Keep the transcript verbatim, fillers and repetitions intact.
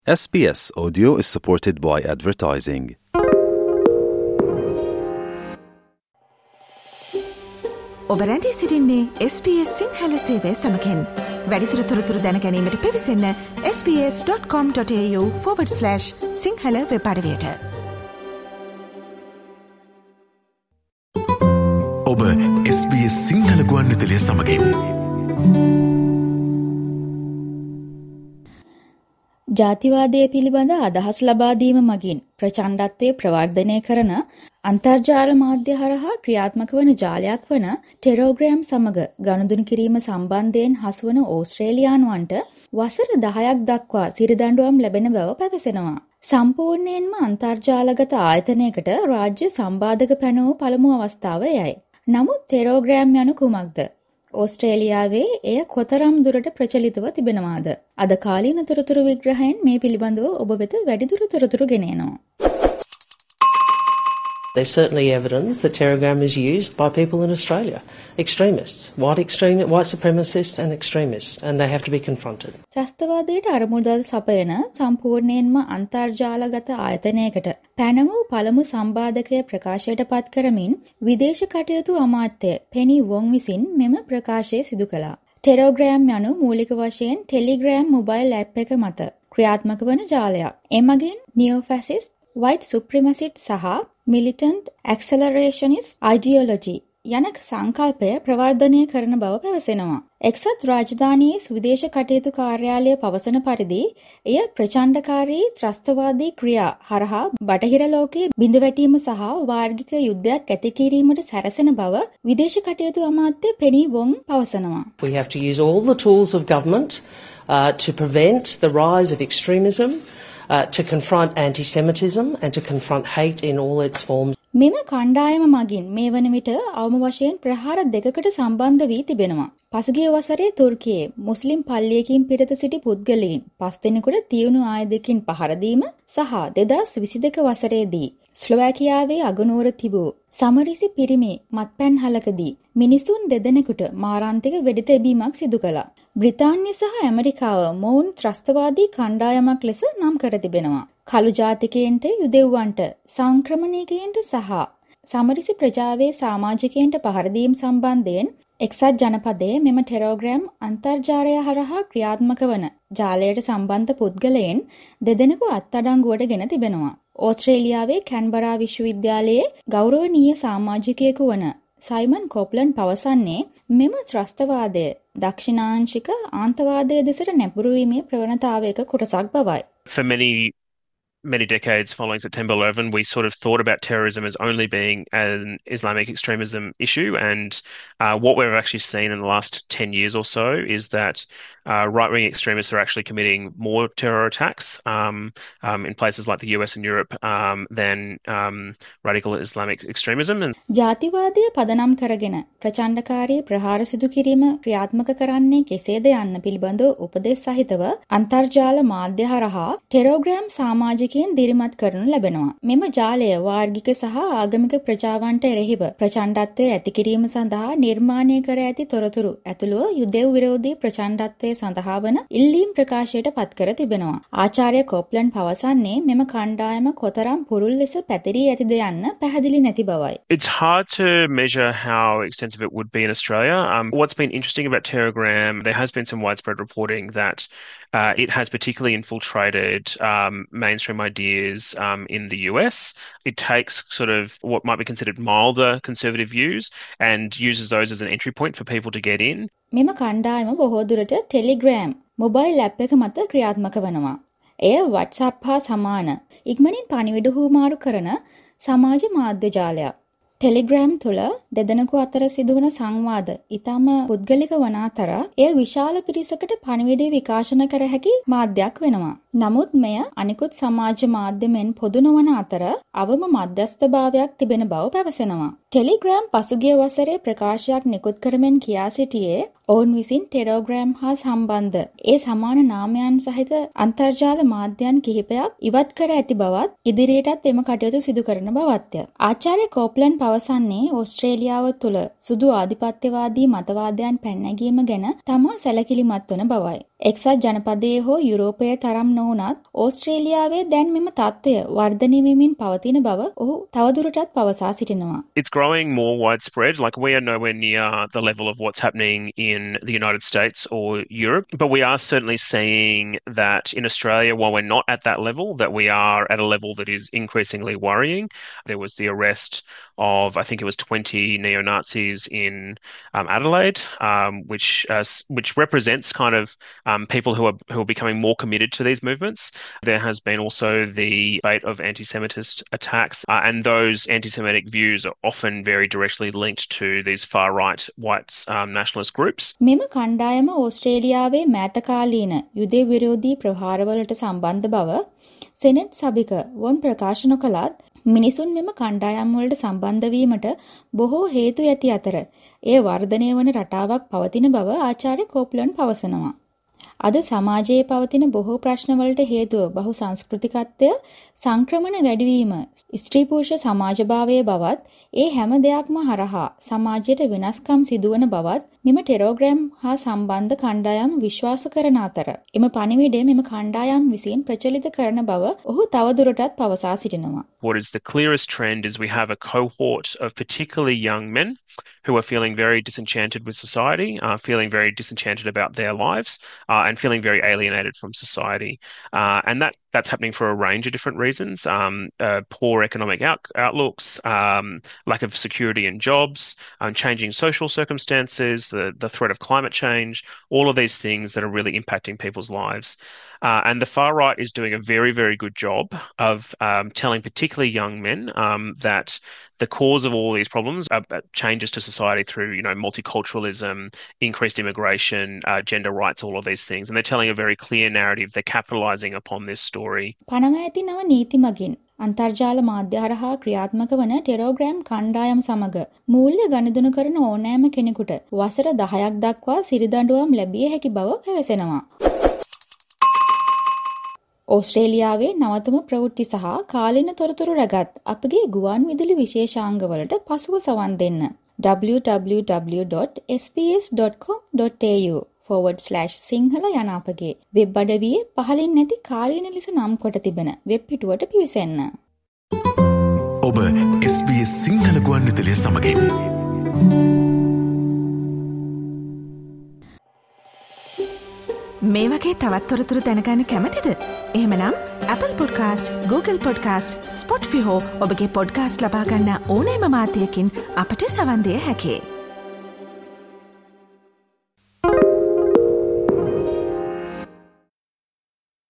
S B S Audio is supported by advertising. ඔබ රැඳී සිටින්නේ S B S සිංහල සේවය සමගින්. වැඩිදුර තොරතුරු දැන ගැනීමට පිවිසන්න s b s dot com dot a u forward slash Sinhala web අඩවියට. ඔබ S B S සිංහල ගුවන්විදුලිය සමගින්. ජාතිවාදය පිළිබඳ අදහස් ලබා දීම මගින් ප්‍රචණ්ඩත්වය ප්‍රවර්ධනය කරන අන්තර්ජාල මාධ්‍ය හරහා ක්‍රියාත්මක වන ජාලයක් වන ටෙලෝග්‍රෑම් සමග ගනුදෙනු කිරීම සම්බන්ධයෙන් හසුවන ඕස්ට්‍රේලියානුවන්ට වසර දහයක් දක්වා සිරිදඬුවම් ලැබෙන බව පැවසෙනවා. සම්පූර්ණයෙන්ම අන්තර්ජාලගත ආයතනයකට රාජ්‍ය සම්බාධක පැනවූ පළමු අවස්ථාව යයි. නමුත් ටෙලෝග්‍රෑම් යනු කුමක්ද? ඕස්ට්‍රේලියාවේ එය කොතරම් දුරට ප්‍රචලිතව තිබෙනවාද? අද කාලීන තොරතුරු විග්‍රහයෙන් මේ පිළිබඳව ඔබ වෙත වැඩිදුර තොරතුරු ගෙනෙනවා. There's certainly evidence that Telegram is used by people in Australia. Extremists, white extreme, white supremacists and extremists, and they have to be confronted. ත්‍රස්තවාදයට අරමුදල් සපයන සම්පූර්ණයෙන්ම අන්තර්ජාලගත ආයතනයකට පැනවූ පළමු සම්බාධකය ප්‍රකාශයට පත් කරමින් විදේශ කටයුතු අමාත්‍ය පෙනි වොන් විසින් මෙම ප්‍රකාශය සිදු කළා. ටෙලෝග්‍රෑම් යනු මූලික වශයෙන් ටෙලිග්‍රෑම් මොබයිල් ඇප් එක මත ක්‍රියාත්මක වන ජාලයක්. එමගින් නියෝෆැසිස්ට්, white supremacist සහ militant accelerationist ideology යන සංකල්පය ප්‍රවර්ධනය කරන බව පැවසෙනවා. එක්සත් රාජධානයේ ස්විදේශ කටයුතු කාර්යාලය පවසන පරිදි එය ප්‍රචණ්ඩකාරී ත්‍රස්තවාදී ක්‍රියා හරහා බටහිර ලෝකයේ බිඳවැටීම සහ වාර්ගික යුද්ධයක් ඇති කිරීමට සැරසෙන බව විදේශ කටයුතු අමාත්‍ය පෙනි වොන් පවසනවා. We have to use all the tools of government uh, to prevent the rise of extremism, uh, to confront anti-Semitism and to confront hate in all its forms. මෙම කණ්ඩායම මගින් මේ වන විට අවම වශයෙන් ප්‍රහාර දෙකකට සම්බන්ධ වී තිබෙනවා. පසුගිය වසරේ තුර්කියේ මුස්ලිම් පල්ලියකින් පිටත සිටි පුද්ගලයන් පස් දෙනෙකුට තියුණු ආයුධකින් පහර දීම සහ දෙදහස් විසිදෙක වසරේදී ස්ලෝවාකියාවේ අගනුවර තිබූ සමරිසි පිරිමි මත්පැන් හලකදී මිනිසුන් දෙදෙනෙකුට මාරාන්තික වෙඩි තැබීමක් සිදු කළා. බ්‍රිතාන්‍ය සහ ඇමරිකාව මොවුන් ත්‍රස්තවාදී කණ්ඩායමක් ලෙස නම් කර තිබෙනවා. කළු ජාතිකයන්ට, යුදෙව්වන්ට, සංක්‍රමණිකයන්ට සහ සමරිසි ප්‍රජාවේ සමාජිකයන්ට පහර දීම සම්බන්ධයෙන් එක්සත් ජනපදයේ මෙම ටෙලෝග්‍රෑම් අන්තර්ජාලය හරහා ක්‍රියාත්මක වන ජාලයට සම්බන්ධ පුද්ගලයන් දෙදෙනෙකු අත්අඩංගුවට ගෙන තිබෙනවා. ඕස්ට්‍රේලියාවේ කැන්බරා විශ්වවිද්‍යාලයේ ගෞරවනීය සමාජිකයෙකු වන සයිමන් කොප්ලන් පවසන්නේ මෙම ත්‍රස්තවාදය දක්ෂිණාංශික ආන්තවාදය දෙසට නැඹුරු වීමේ ප්‍රවණතාවයක කොටසක් බවයි. For many many decades following September eleven, we sort of thought about terrorism as only being an Islamic extremism issue, and uh, what we've actually seen in the last ten years or so is that uh, right-wing extremists are actually committing more terror attacks um, um, in places like the U S and Europe um, than um, radical Islamic extremism. And ජාතිවාදය පදනම් කරගෙන ප්‍රචණ්ඩකාරී ප්‍රහාර සිදු කිරීම ක්‍රියාත්මක කරන්නේ කෙසේද යන්න පිළිබඳව උපදෙස් සහිතව අන්තර්ජාල මාධ්‍ය හරහා ටෙලෝග්‍රෑම් සමාජිකයන් දිරිමත් කරනු ලැබෙනවා. මෙම ජාලය වාර්ගික සහ ආගමික ප්‍රජාවන්ට එරෙහිව ප්‍රචණ්ඩත්වය ඇති කිරීම සඳහා නිර්මාණය කර ඇති තොරතුරු ඇතුළුව යුදෙව් විරෝධී ප්‍රචණ්ඩත්වය සඳහා වන ඉල්ලීම් ප්‍රකාශයට පත් කර තිබෙනවා. ආචාර්ය කොප්ලන් පවසන්නේ මෙම කණ්ඩායම කොතරම් පුරුල් ලෙස පැතිරී ඇතිද යන්න පැහැදිලි නැති බවයි. it's hard to measure how extensive it would be in Australia. Um, what's been interesting about Telegram, there has been some widespread reporting that uh, it has particularly infiltrated um, mainstream ideas um, in the U S. It takes sort of what might be considered milder conservative views and uses those as an entry point for people to get in. මෙම කණ්ඩායම බොහෝ දුරට telegram mobile app එක මත ක්‍රියාත්මක වනවා. එය WhatsApp හා සමාන ඉක්මනින් පණිවිඩ හුවමාරු කරන සමාජ මාධ්‍ය ජාලයක්. ටෙලිග්‍රෑම් තුළ දෙදෙනෙකු අතර සිදුවන සංවාද ඉතාම පුද්ගලික වන අතර එය විශාල පිරිසකට පණිවිඩය විකාශන කර හැකි මාධ්‍යයක් වෙනවා. නමුත් මෙය අනිකුත් සමාජ මාධ්‍යමෙන් පොදු නොවන අතර අවම මධ්‍යස්ථභාවයක් තිබෙන බව පැවසෙනවා. ටෙලිග්‍රෑම් පසුගිය වසරේ ප්‍රකාශයක් නිකුත් කරමින් කියා සිටියේ ඔවුන් විසින් ටෙලෝග්‍රෑම් හා සම්බන්ධ ඒ සමාන නාමයන් සහිත අන්තර්ජාල මාධ්‍යයන් කිහිපයක් ඉවත් කර ඇති බවත් ඉදිරියටත් එම කටයුතු සිදු කරන බවත්ය. ආචාර්ය කෝප්ලන් පවසන්නේ ඕස්ට්‍රේලියාව තුළ සුදු ආධිපත්‍යවාදී මතවාදයන් පැන නැගීම ගැන තමා සැලකිලිමත් වන බවයි. එක්සත් ජනපදයේ හෝ යුරෝපයේ තරම් නොවුනත් ඕස්ට්‍රේලියාවේ දැන් මෙම තත්ත්වය වර්ධනය වෙමින් පවතින බව ඔහු තවදුරටත් පවසා සිටිනවා. It's growing more widespread. Like we are nowhere near the level of what's happening in the United States or Europe, but we are certainly seeing that in Australia, while we're not at that level, that we are at a level that is increasingly worrying. There was the arrest of, I think it was twenty neo-Nazis in um, Adelaide, um, which uh, which represents kind of um, people who are who are becoming more committed to these movements. There has been also the debate of anti-Semitist attacks, uh, and those anti-Semitic views are often very directly linked to these far-right white um, nationalist groups. මෙම කණ්ඩායම ඕස්ට්‍රේලියාවේ මෑතකාලීන යුදෙව් විරෝධී ප්‍රහාරවලට සම්බන්ධ බව senate සභික වොන් ප්‍රකාශන කළත් මිනිසුන් මෙම කණ්ඩායම් වලට සම්බන්ධ වීමට බොහෝ හේතු ඇති අතර එය වර්ධනය වන රටාවක් පවතින බව ආචාර්ය කෝප්ලන්ඩ් පවසනවා. අද සමාජයේ පවතින බොහෝ ප්‍රශ්නවලට හේතුව බහු සංස්කෘතිකත්වය, සංක්‍රමණ වැඩිවීම, ස්ත්‍රී පුරුෂ සමාජභාවයේ බවත් ඒ හැම දෙයක්ම හරහා සමාජයට වෙනස්කම් සිදුවන බවත් මෙම ටෙරෝග්‍රෑම් හා සම්බන්ධ කණ්ඩායම් විශ්වාස කරන අතර එම පණිවිඩය මෙම කණ්ඩායම් විසින් ප්‍රචලිත කරන බව ඔහු තවදුරටත් පවසා සිටිනවා. What is the clearest trend is we have a cohort of particularly young men who are feeling very disenchanted with society, uh, feeling very disenchanted about their lives, uh, and feeling very alienated from society. Uh, and that that's happening for a range of different reasons. Um, uh, poor economic out- outlooks, um, lack of security in jobs, um, changing social circumstances, the, the threat of climate change, all of these things that are really impacting people's lives. Uh, and the far right is doing a very, very good job of um, telling particularly young men um, that the cause of all these problems are changes to society through, you know, multiculturalism, increased immigration, uh, gender rights, all of these things. And they're telling a very clear narrative. They're capitalizing upon this story. පනම ඇති නව නීති මගින් අන්තර්ජාල මාධ්‍ය හරහා ක්‍රියාත්මක වන ටෙරෝග්‍රෑම් කණ්ඩායම් සමග මූල්‍ය ගනුදෙනු කරන ඕනෑම කෙනෙකුට වසර දහයක් දක්වා සිරිදඬුවම් ලැබිය හැකි බව පැවසෙනවා. ඕස්ට්‍රේලියාවේ නවතම ප්‍රවෘත්ති සහ කාලින තොරතුරු රැගත් අපගේ ගුවන් විදුලි විශේෂාංගවලට පසුව සවන් දෙන්න. double-u double-u double-u dot s b s dot com dot a u forward slash Sinhala යන අපගේ වෙබ් අඩවියේ පහලින් නැති කාලීන ලෙස නම් කොට තිබෙන වෙබ් පිටුවට පිවිසෙන්න. ඔබ S B S සිංහල ගුවන් විදුලිය සමගින් මේ වගේ තවත් තොරතුරු දැනගන්න කැමතිද? එහෙමනම් Apple Podcast, Google Podcast, Spotify හෝ ඔබගේ podcast ලබා ගන්න ඕනෑම මාධ්‍යයකින් අපට සවන් දෙන්න හැකියි.